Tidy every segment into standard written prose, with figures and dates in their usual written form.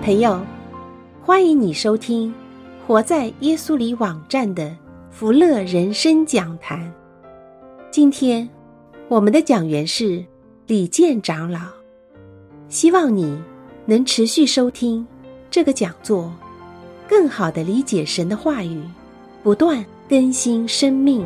朋友，欢迎你收听活在耶稣里网站的福乐人生讲坛。今天我们的讲员是李健长老，希望你能持续收听这个讲座，更好地理解神的话语，不断更新生命。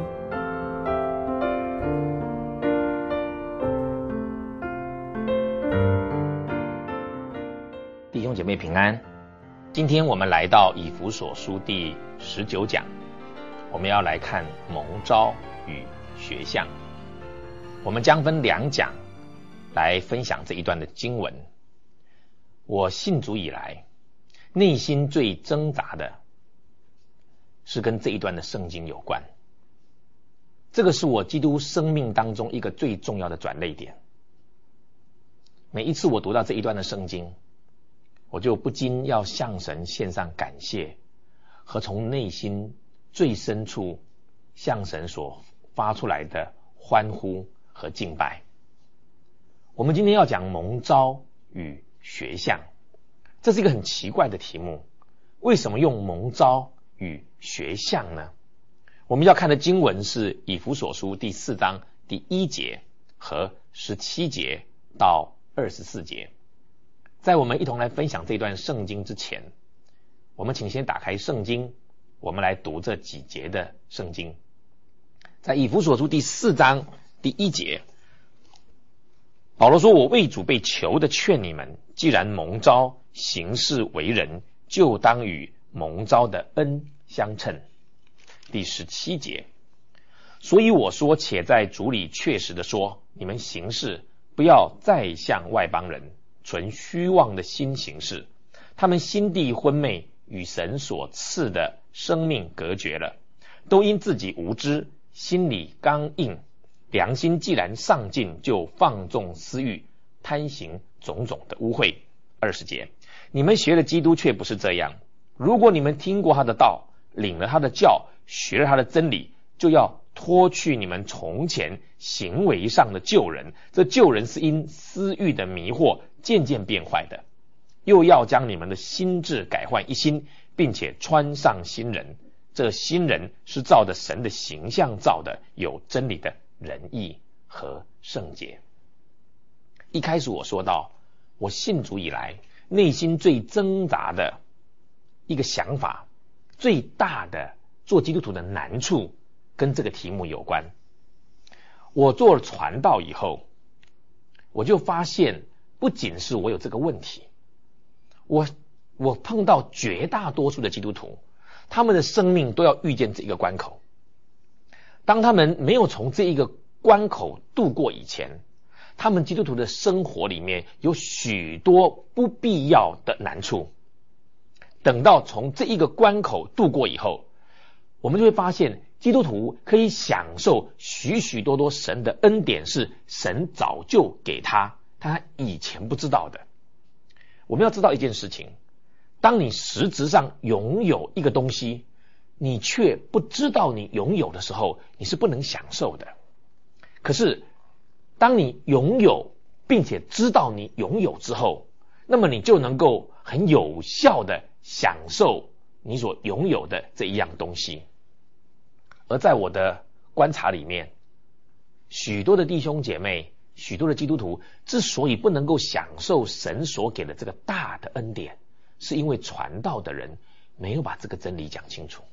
弟兄姐妹平安，今天我们来到以弗所书第19讲，我们要来看蒙召与学相。我们将分2讲来分享这一段的经文。我信主以来，内心最挣扎的是跟这一段的圣经有关。这个是我基督生命当中一个最重要的转捩点。每一次我读到这一段的圣经，我就不禁要向神献上感谢，和从内心最深处向神所发出来的欢呼和敬拜。我们今天要讲蒙召与学相，这是一个很奇怪的题目。为什么用蒙召与学相呢？我们要看的经文是以弗所书第4章第1节和17节到24节。在我们一同来分享这段圣经之前，我们请先打开圣经，我们来读这几节的圣经。在以弗所书第4章第1节，保罗说，我为主被囚的劝你们，既然蒙召行事为人，就当与蒙召的恩相称。第17节，所以我说，且在主里确实的说，你们行事不要再像外邦人，存虚妄的心行事，他们心地昏昧，与神所赐的生命隔绝了，都因自己无知，心里刚硬，良心既然丧尽，就放纵私欲，贪行种种的污秽。20节，你们学了基督却不是这样，如果你们听过他的道，领了他的教，学了他的真理，就要脱去你们从前行为上的旧人，这旧人是因私欲的迷惑渐渐变坏的，又要将你们的心志改换一新，并且穿上新人，这新人是照着神的形象造的，有真理的仁义和圣洁。一开始我说到，我信主以来，内心最挣扎的一个想法，最大的做基督徒的难处，跟这个题目有关。我做了传道以后，我就发现不仅是我有这个问题，我碰到绝大多数的基督徒，他们的生命都要遇见这一个关口。当他们没有从这一个关口度过以前，他们基督徒的生活里面有许多不必要的难处。等到从这一个关口度过以后，我们就会发现基督徒可以享受许许多多神的恩典，是神早就给他以前不知道的。我们要知道一件事情，当你实质上拥有一个东西，你却不知道你拥有的时候，你是不能享受的。可是当你拥有并且知道你拥有之后，那么你就能够很有效的享受你所拥有的这一样东西。而在我的观察里面，许多的弟兄姐妹，许多的基督徒之所以不能够享受神所给的这个大的恩典，是因为传道的人没有把这个真理讲清楚。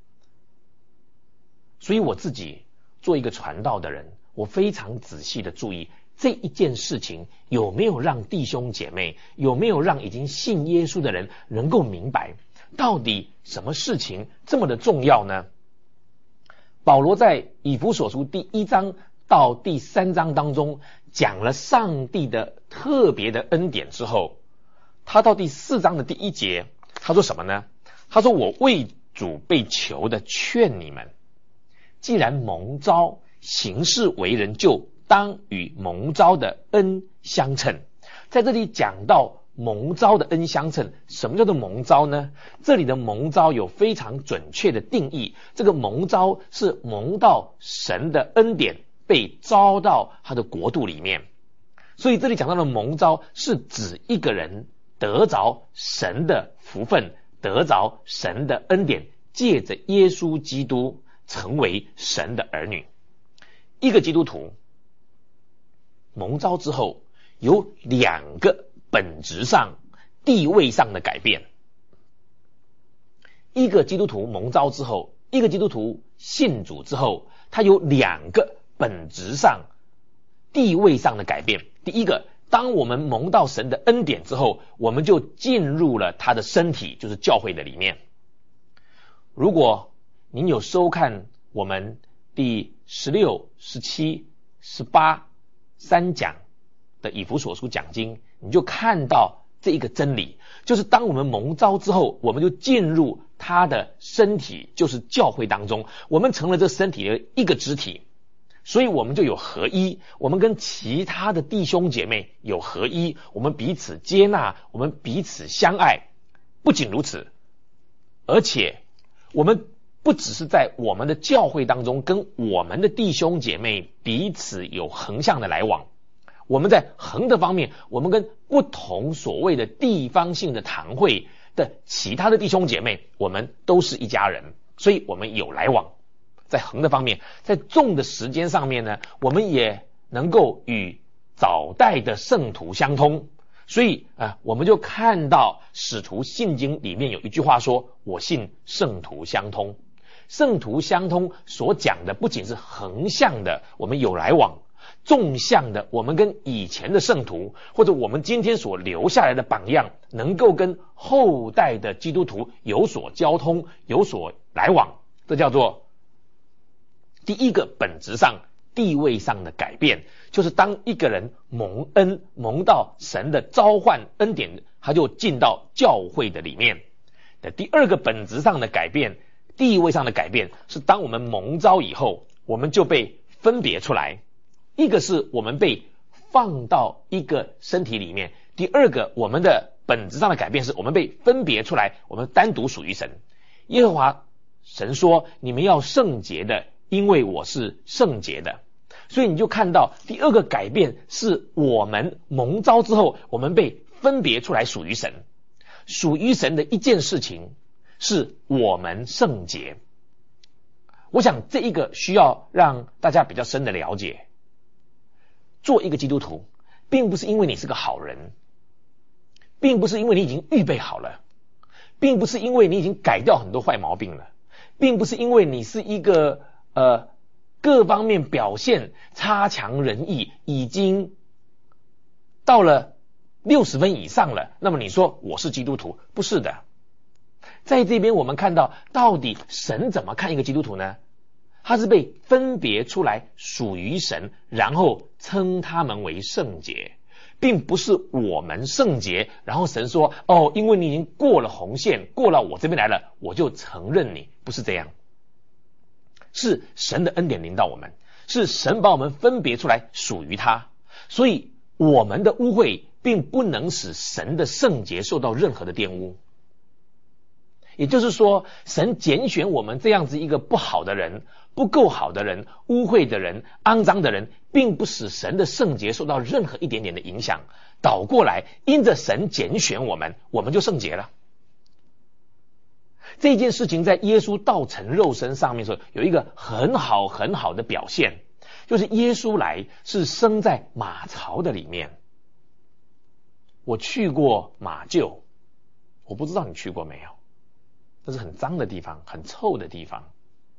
所以我自己做一个传道的人，我非常仔细的注意这一件事情有没有让弟兄姐妹，有没有让已经信耶稣的人能够明白，到底什么事情这么的重要呢？保罗在以弗所书第1章到第3章当中讲了上帝的特别的恩典之后，他到第4章的第1节，他说什么呢？他说，我为主被囚的劝你们，既然蒙召行事为人，就当与蒙召的恩相称。在这里讲到蒙召的恩相称，什么叫做蒙召呢？这里的蒙召有非常准确的定义，这个蒙召是蒙到神的恩典，被招到他的国度里面。所以这里讲到的蒙召是指一个人得着神的福分，得着神的恩典，借着耶稣基督成为神的儿女。一个基督徒蒙召之后，有2个本质上地位上的改变。一个基督徒蒙召之后，一个基督徒信主之后，他有2个本质上地位上的改变。第一个，当我们蒙到神的恩典之后，我们就进入了他的身体，就是教会的里面。如果您有收看我们第16、17、18 3讲的以弗所书讲经，你就看到这一个真理，就是当我们蒙召之后，我们就进入他的身体，就是教会当中，我们成了这身体的一个肢体，所以我们就有合一，我们跟其他的弟兄姐妹有合一，我们彼此接纳，我们彼此相爱。不仅如此，而且我们不只是在我们的教会当中跟我们的弟兄姐妹彼此有横向的来往，我们在横的方面，我们跟不同所谓的地方性的堂会的其他的弟兄姐妹，我们都是一家人，所以我们有来往。在横的方面，在纵的时间上面呢，我们也能够与早代的圣徒相通。所以我们就看到使徒信经里面有一句话说，我信圣徒相通。圣徒相通所讲的不仅是横向的我们有来往，纵向的我们跟以前的圣徒或者我们今天所留下来的榜样，能够跟后代的基督徒有所交通，有所来往。这叫做第一个本质上地位上的改变，就是当一个人蒙恩蒙到神的召唤恩典，他就进到教会的里面。第二个本质上的改变，地位上的改变，是当我们蒙召以后，我们就被分别出来。一个是我们被放到一个身体里面，第二个我们的本质上的改变是我们被分别出来，我们单独属于神。耶和华神说，你们要圣洁的，因为我是圣洁的。所以你就看到第二个改变是我们蒙召之后，我们被分别出来属于神。属于神的一件事情是我们圣洁。我想这一个需要让大家比较深的了解。做一个基督徒并不是因为你是个好人，并不是因为你已经预备好了，并不是因为你已经改掉很多坏毛病了，并不是因为你是一个各方面表现差强人意，已经到了60分以上了，那么你说我是基督徒，不是的。在这边我们看到到底神怎么看一个基督徒呢？他是被分别出来属于神，然后称他们为圣洁，并不是我们圣洁，然后神说因为你已经过了红线，过了我这边来了，我就承认你，不是这样。是神的恩典临到我们，是神把我们分别出来属于他，所以我们的污秽并不能使神的圣洁受到任何的玷污。也就是说，神拣选我们这样子一个不好的人，不够好的人，污秽的人，肮脏的人，并不使神的圣洁受到任何一点点的影响。倒过来，因着神拣选我们，我们就圣洁了。这件事情在耶稣道成肉身上面的时候，有一个很好很好的表现，就是耶稣来是生在马槽的里面。我去过马厩，我不知道你去过没有，这是很脏的地方，很臭的地方。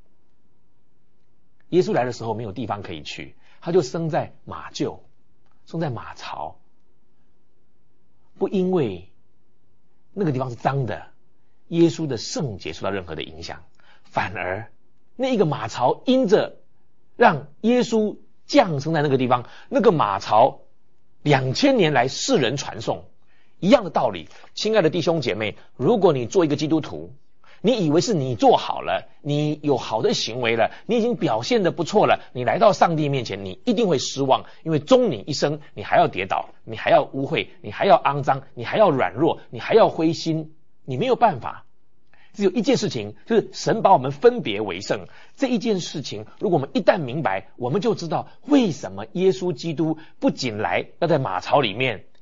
耶稣来的时候没有地方可以去，他就生在马厩，生在马槽。不因为那个地方是脏的，耶稣的圣洁受到任何的影响，反而那一个马槽因着让耶稣降生在那个地方，那个马槽2000年来世人传颂。一样的道理，亲爱的弟兄姐妹，如果你做一个基督徒，你以为是你做好了，你有好的行为了，你已经表现得不错了，你来到上帝面前，你一定会失望，因为终你一生，你还要跌倒，你还要污秽，你还要肮脏，你还要软弱，你还要灰心，你没有办法。只有一件事情，就是神把我们分别为圣。这一件事情，如果我们一旦明白，我们就知道为什么耶稣基督不仅来要在马槽里面，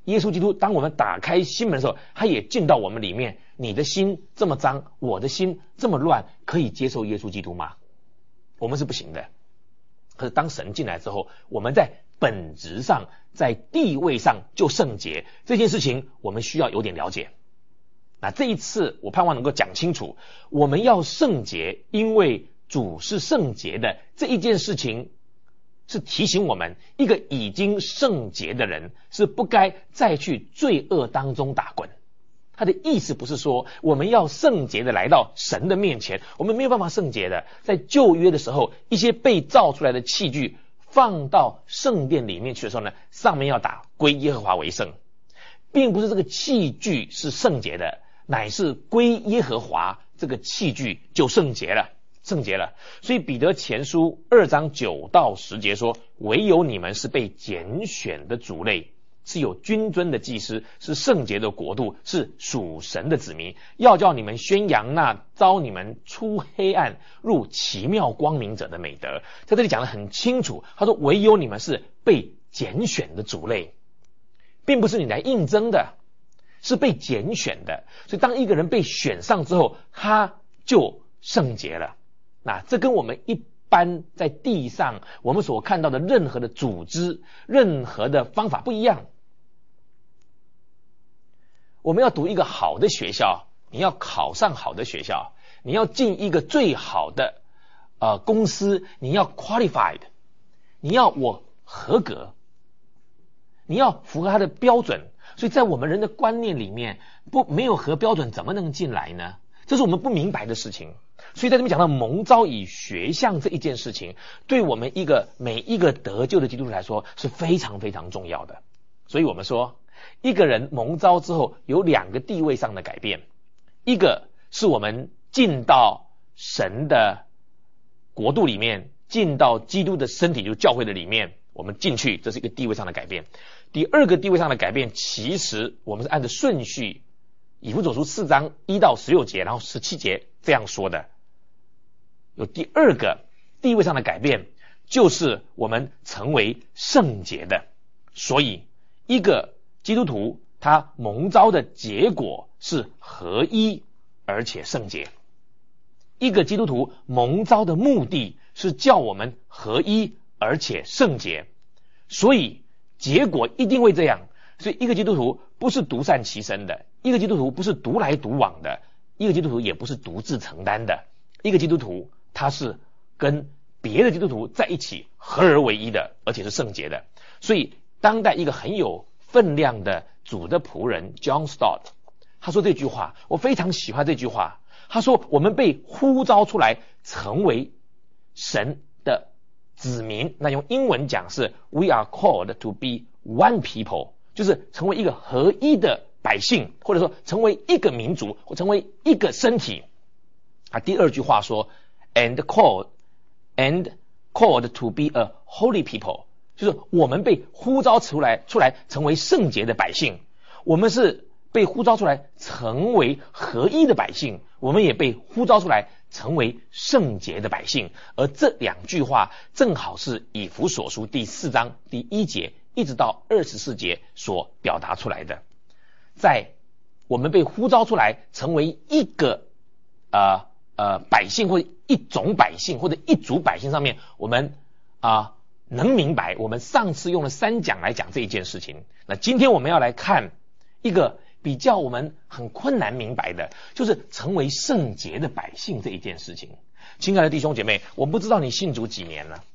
耶稣基督当我们打开心门的时候，他也进到我们里面。你的心这么脏，我的心这么乱，可以接受耶稣基督吗？我们是不行的。可是当神进来之后，我们在本质上，在地位上就圣洁，这件事情我们需要有点了解。那这一次我盼望能够讲清楚，我们要圣洁，因为主是圣洁的，这一件事情是提醒我们，一个已经圣洁的人是不该再去罪恶当中打滚。他的意思不是说我们要圣洁的来到神的面前，我们没有办法圣洁的。在旧约的时候，一些被造出来的器具放到圣殿里面去的时候呢，上面要打归耶和华为圣，并不是这个器具是圣洁的，乃是归耶和华，这个器具就圣洁了。所以彼得前书2章9到10节说，唯有你们是被拣选的族类，是有君尊的祭司，是圣洁的国度，是属神的子民，要叫你们宣扬那召你们出黑暗入奇妙光明者的美德。在这里讲得很清楚，他说唯有你们是被拣选的族类，并不是你来应征的，是被拣选的。所以当一个人被选上之后，他就圣洁了。那这跟我们一般在地上我们所看到的任何的组织、任何的方法不一样。我们要读一个好的学校，你要考上好的学校，你要进一个最好的公司，你要 qualified， 你要我合格，你要符合他的标准。所以在我们人的观念里面，没有合标准怎么能进来呢？这是我们不明白的事情。所以在这边讲到蒙召以学像这一件事情，对我们每一个得救的基督徒来说是非常非常重要的。所以我们说，一个人蒙召之后有2个地位上的改变，一个是我们进到神的国度里面，进到基督的身体，就是教会的里面，我们进去，这是一个地位上的改变。第2个地位上的改变，其实我们是按照顺序，以弗所书4章1到16节，然后17节这样说的。有第2个地位上的改变，就是我们成为圣洁的。所以一个基督徒他蒙召的结果是合一而且圣洁。一个基督徒蒙召的目的是叫我们合一而且圣洁，所以结果一定会这样。所以一个基督徒不是独善其身的，一个基督徒不是独来独往的，一个基督徒也不是独自承担的，一个基督徒他是跟别的基督徒在一起合而为一的，而且是圣洁的。所以当代一个很有分量的主的仆人 John Stott， 他说这句话，我非常喜欢这句话。他说我们被呼召出来成为神的子民，那用英文讲是 We are called to be one people， 就是成为一个合一的百姓，或者说成为一个民族，或成为一个身体。第2句话说And called to be a holy people， 就是我们被呼召出来成为圣洁的百姓，我们是被呼召出来成为合一的百姓，我们也被呼召出来成为圣洁的百姓。而这2句话正好是以弗所书第4章第1节一直到24节所表达出来的。在我们被呼召出来成为一个百姓，或者一种百姓，或者一族百姓上面，我们能明白。我们上次用了3讲来讲这一件事情，那今天我们要来看一个比较我们很困难明白的，就是成为圣洁的百姓这一件事情。亲爱的弟兄姐妹，我不知道你信主几年了，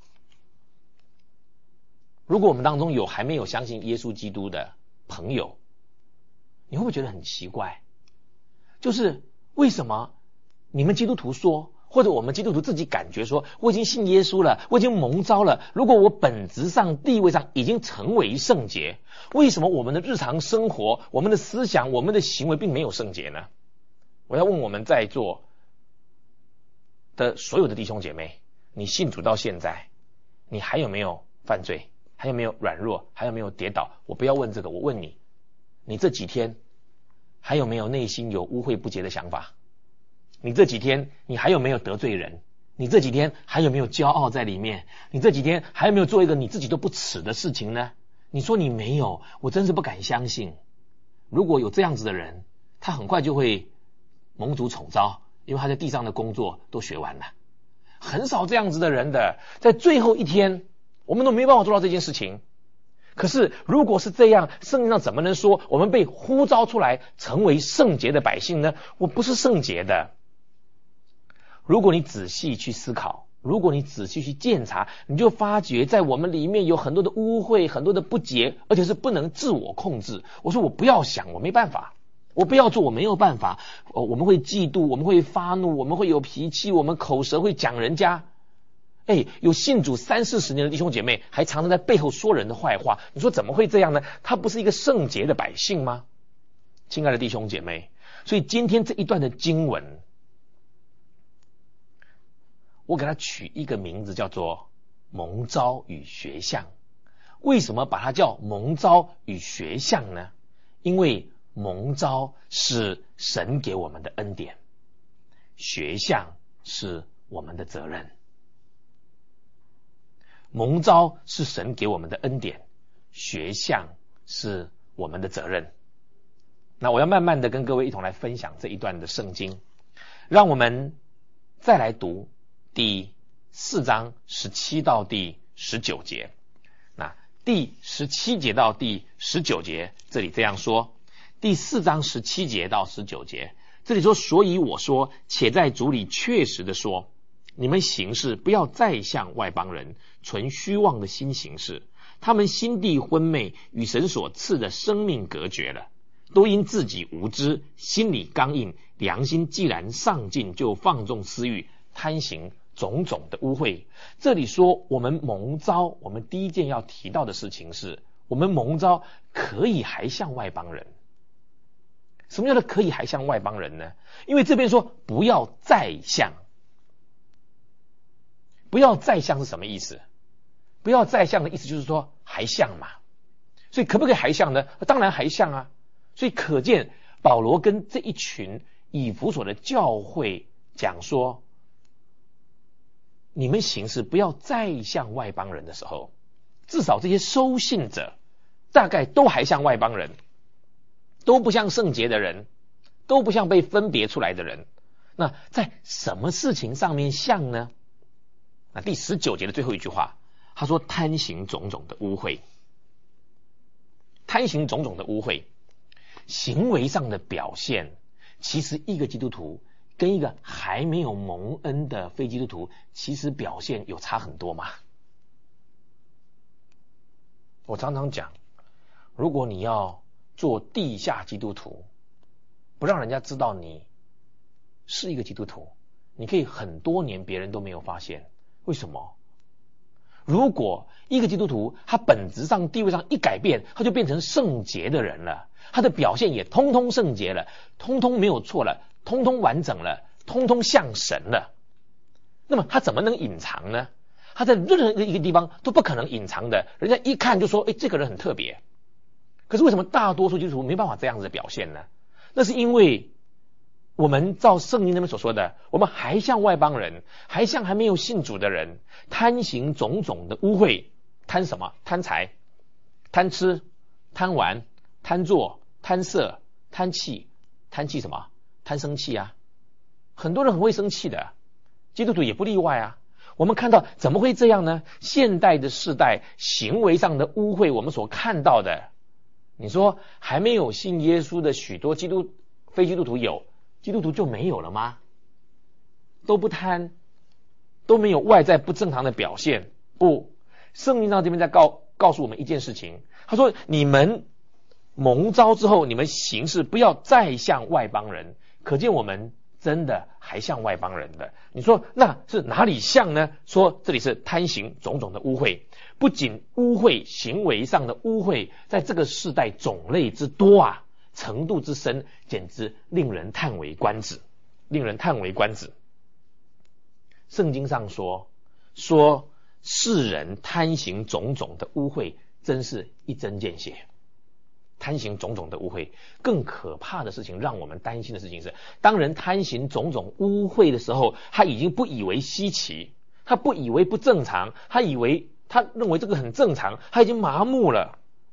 如果我们当中有还没有相信耶稣基督的朋友，你会不会觉得很奇怪？就是为什么你们基督徒说，或者我们基督徒自己感觉说，我已经信耶稣了，我已经蒙召了，如果我本质上地位上已经成为圣洁，为什么我们的日常生活，我们的思想，我们的行为并没有圣洁呢？我要问我们在座的所有的弟兄姐妹，你信主到现在，你还有没有犯罪？还有没有软弱？还有没有跌倒？我不要问这个，我问你，你这几天还有没有内心有污秽不洁的想法？你这几天你还有没有得罪人？你这几天还有没有骄傲在里面？你这几天还有没有做一个你自己都不耻的事情呢？ 你说你没有，我真是不敢相信。如果有这样子的人，他很快就会蒙主宠召，因为他在地上的工作都学完了。很少这样子的人的，在最后一天我们都没办法做到这件事情。可是如果是这样，圣经上怎么能说我们被呼召出来成为圣洁的百姓呢？我不是圣洁的。如果你仔细去思考，如果你仔细去鉴察，你就发觉在我们里面有很多的污秽，很多的不洁，而且是不能自我控制。我说我不要想，我没办法，我不要做，我没有办法。我们会嫉妒，我们会发怒，我们会有脾气，我们口舌会讲人家。有信主30-40年的弟兄姐妹还常常在背后说人的坏话，你说怎么会这样呢？他不是一个圣洁的百姓吗？亲爱的弟兄姐妹，所以今天这一段的经文，我给它取一个名字叫做蒙召与学相。为什么把它叫蒙召与学相呢？因为蒙召是神给我们的恩典，学相是我们的责任。蒙召是神给我们的恩典，学相是我们的责任。那我要慢慢的跟各位一同来分享这一段的圣经，让我们再来读第4章17到第19节。那第17节到第19节，这里这样说。第4章17节到19节，这里说，所以我说，且在主里确实的说，你们行事不要再像外邦人，存虚妄的心行事。他们心地昏昧，与神所赐的生命隔绝了，都因自己无知，心里刚硬，良心既然上进，就放纵私欲，贪行种种的污秽。这里说我们蒙召，我们第一件要提到的事情是，我们蒙召可以还像外邦人。什么叫做可以还像外邦人呢？因为这边说不要再像。不要再像是什么意思？不要再像的意思就是说还像嘛。所以可不可以还像呢？当然还像啊。所以可见保罗跟这一群以弗所的教会讲说，你们行事不要再像外邦人的时候，至少这些收信者大概都还像外邦人，都不像圣洁的人，都不像被分别出来的人。那在什么事情上面像呢？那第19节的最后一句话，他说贪行种种的污秽。贪行种种的污秽，行为上的表现，其实一个基督徒跟一个还没有蒙恩的非基督徒，其实表现有差很多嘛。我常常讲，如果你要做地下基督徒，不让人家知道你是一个基督徒，你可以很多年别人都没有发现。为什么？如果一个基督徒他本质上地位上一改变，他就变成圣洁的人了，他的表现也通通圣洁了，通通没有错了，通通完整了，通通像神了，那么他怎么能隐藏呢？他在任何一个地方都不可能隐藏的，人家一看就说这个人很特别。可是为什么大多数基督徒没办法这样子的表现呢？那是因为我们照圣经那边所说的，我们还像外邦人，还像还没有信主的人，贪行种种的污秽。贪什么？贪财，贪吃，贪玩，贪做，贪色，贪气。贪气什么？贪生气啊。很多人很会生气的，基督徒也不例外啊。我们看到怎么会这样呢？现代的世代行为上的污秽，我们所看到的，你说还没有信耶稣的许多非基督徒有，基督徒就没有了吗？都不贪，都没有外在不正常的表现。不，圣经上这边在告诉我们一件事情，他说你们蒙召之后，你们行事不要再像外邦人。可见我们真的还像外邦人的。你说那是哪里像呢？说这里是贪行种种的污秽。不仅污秽，行为上的污秽在这个世代种类之多啊，程度之深，简直令人叹为观止，令人叹为观止。圣经上说世人贪行种种的污秽，真是一针见血。贪行种种的污秽，更可怕的事情，让我们担心的事情是，当人贪行种种污秽的时候，他已经不以为稀奇，他不以为不正常，他认为这个很正常，他已经麻木了。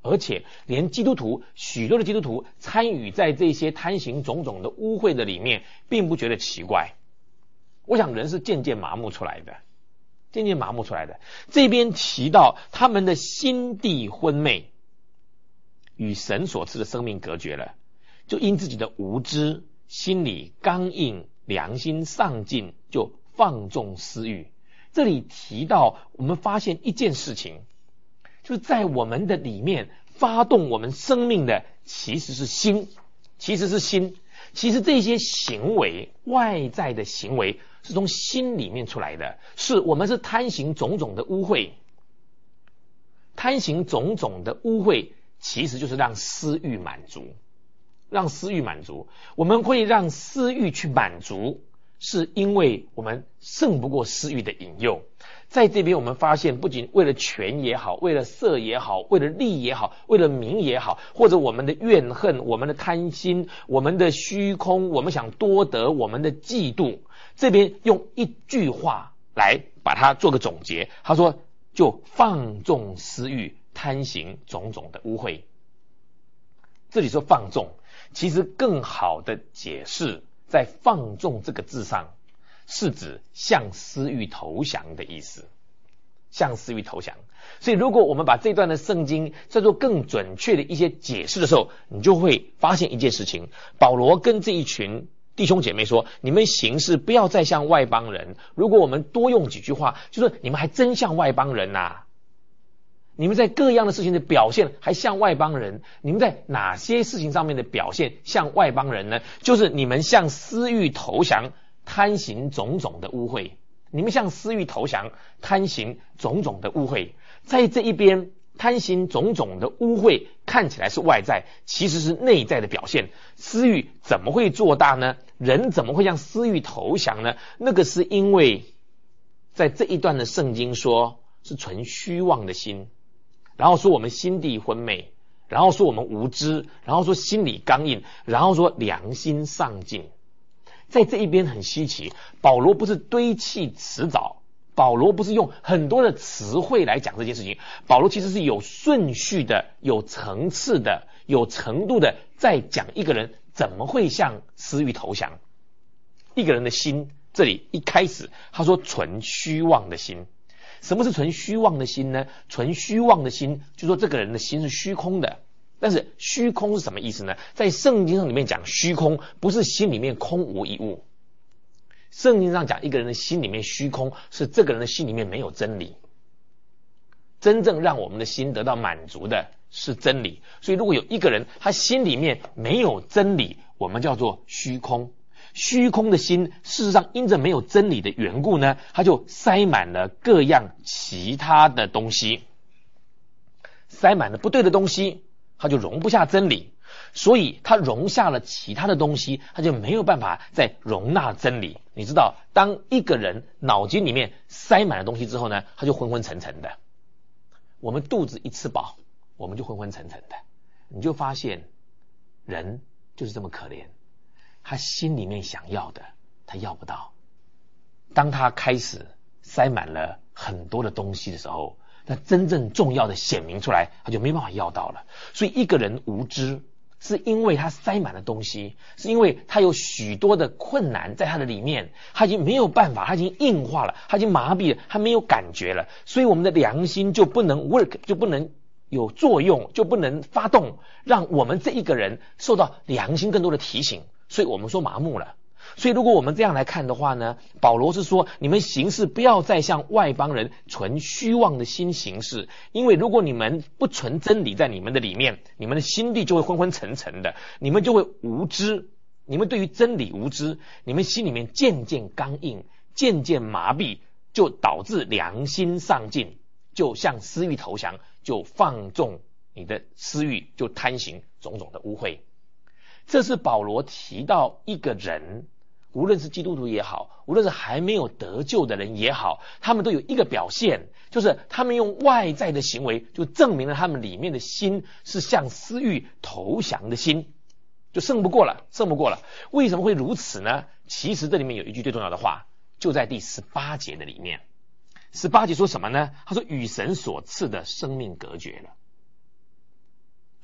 而且连基督徒，许多的基督徒参与在这些贪行种种的污秽的里面，并不觉得奇怪。我想人是渐渐麻木出来的，渐渐麻木出来的。这边提到他们的心地昏昧，与神所赐的生命隔绝了，就因自己的无知，心里刚硬，良心丧尽，就放纵私欲。这里提到我们发现一件事情，就是在我们的里面发动我们生命的其实是心，其实这些行为，外在的行为是从心里面出来的，我们是贪行种种的污秽，贪行种种的污秽其实就是让私欲满足，让私欲满足。我们会让私欲去满足，是因为我们胜不过私欲的引诱。在这边我们发现，不仅为了权也好，为了色也好，为了利也好，为了名也好，或者我们的怨恨，我们的贪心，我们的虚空，我们想多得，我们的嫉妒，这边用一句话来把它做个总结，他说就放纵私欲，贪行种种的污秽。这里说放纵，其实更好的解释在放纵这个字上，是指向私欲投降的意思，向私欲投降。所以如果我们把这段的圣经再做更准确的一些解释的时候，你就会发现一件事情，保罗跟这一群弟兄姐妹说，你们行事不要再像外邦人。如果我们多用几句话，就是你们还真像外邦人啊，你们在各样的事情的表现还像外邦人。你们在哪些事情上面的表现像外邦人呢？就是你们向私欲投降，贪行种种的污秽。你们向私欲投降，贪行种种的污秽。在这一边，贪行种种的污秽看起来是外在，其实是内在的表现。私欲怎么会做大呢？人怎么会向私欲投降呢？那个是因为在这一段的圣经说是存虚妄的心，然后说我们心地昏昧，然后说我们无知，然后说心里刚硬，然后说良心丧尽。在这一边很稀奇，保罗不是堆砌辞藻，保罗不是用很多的词汇来讲这件事情，保罗其实是有顺序的，有层次的，有程度的在讲一个人怎么会向私欲投降。一个人的心，这里一开始他说存虚妄的心。什么是存虚妄的心呢？存虚妄的心就说这个人的心是虚空的。但是虚空是什么意思呢？在圣经上里面讲虚空，不是心里面空无一物。圣经上讲一个人的心里面虚空，是这个人的心里面没有真理。真正让我们的心得到满足的是真理。所以如果有一个人他心里面没有真理，我们叫做虚空。虚空的心，事实上因着没有真理的缘故呢，他就塞满了各样其他的东西，塞满了不对的东西，他就容不下真理，所以他容下了其他的东西，他就没有办法再容纳真理。你知道，当一个人脑筋里面塞满了东西之后呢，他就昏昏沉沉的。我们肚子一吃饱，我们就昏昏沉沉的。你就发现人就是这么可怜，他心里面想要的他要不到。当他开始塞满了很多的东西的时候，那真正重要的显明出来，他就没办法要到了。所以一个人无知，是因为他塞满了东西，是因为他有许多的困难在他的里面，他已经没有办法，他已经硬化了，他已经麻痹了，他没有感觉了。所以我们的良心就不能 work， 就不能有作用，就不能发动，让我们这一个人受到良心更多的提醒。所以我们说麻木了。所以如果我们这样来看的话呢，保罗是说你们行事不要再像外邦人存虚妄的心行事，因为如果你们不存真理在你们的里面，你们的心地就会昏昏沉沉的，你们就会无知，你们对于真理无知，你们心里面渐渐刚硬，渐渐麻痹，就导致良心丧尽，就向私欲投降，就放纵你的私欲，就贪行种种的污秽。这是保罗提到一个人，无论是基督徒也好，无论是还没有得救的人也好，他们都有一个表现，就是他们用外在的行为就证明了他们里面的心是向私欲投降的心，就胜不过了。为什么会如此呢？其实这里面有一句最重要的话，就在第18节的里面。18节说什么呢？他说与神所赐的生命隔绝了。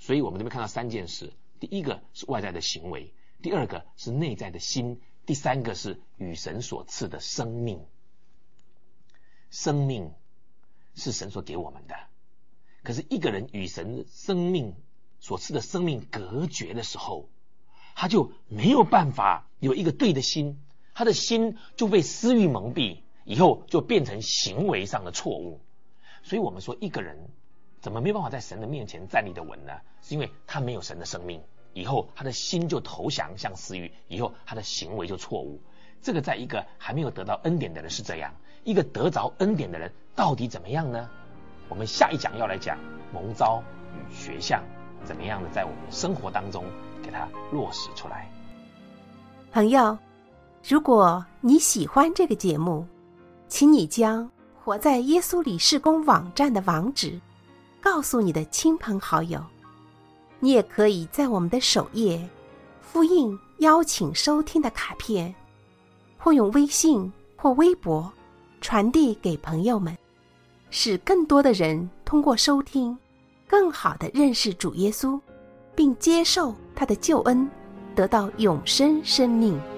所以我们这边看到3件事，第一个是外在的行为，第二个是内在的心，第三个是与神所赐的生命。生命是神所给我们的，可是一个人与神生命所赐的生命隔绝的时候，他就没有办法有一个对的心，他的心就被私欲蒙蔽，以后就变成行为上的错误。所以我们说一个人怎么没有办法在神的面前站立得稳呢？是因为他没有神的生命，以后他的心就投降向私欲，以后他的行为就错误。这个在一个还没有得到恩典的人是这样，一个得着恩典的人到底怎么样呢？我们下一讲要来讲蒙召与学像怎么样的在我们的生活当中给它落实出来。 朋友，如果你喜欢这个节目，请你将活在耶稣里事工网站的网址告诉你的亲朋好友。你也可以在我们的首页复印邀请收听的卡片，或用微信或微博传递给朋友们，使更多的人通过收听更好地认识主耶稣，并接受他的救恩，得到永生生命。